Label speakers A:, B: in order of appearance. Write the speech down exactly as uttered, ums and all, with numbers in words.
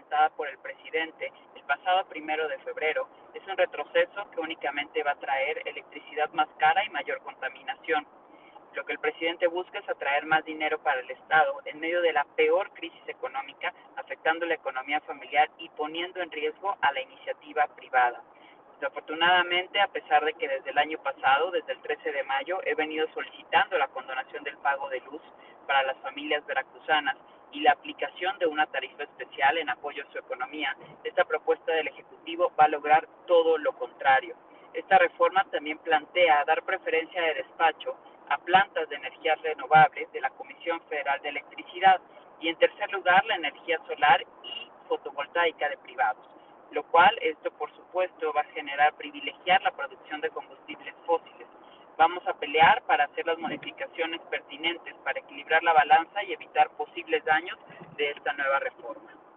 A: presentada por el presidente el pasado primero de febrero es un retroceso que únicamente va a traer electricidad más cara y mayor contaminación. Lo que el presidente busca es atraer más dinero para el Estado en medio de la peor crisis económica, afectando la economía familiar y poniendo en riesgo a la iniciativa privada. Desafortunadamente, a pesar de que desde el año pasado, desde el trece de mayo, he venido solicitando la condonación del pago de luz para las familias veracruzanas y la aplicación de una tarifa especial en apoyo a su economía, esta propuesta del Ejecutivo va a lograr todo lo contrario. Esta reforma también plantea dar preferencia de despacho a plantas de energías renovables de la Comisión Federal de Electricidad y, en tercer lugar, la energía solar y fotovoltaica de privados, lo cual esto por supuesto va a generar privilegiar la producción de combustibles fósiles. Vamos a pelear para hacer las modificaciones pertinentes para equilibrar la balanza y evitar posibles daños de esta nueva reforma.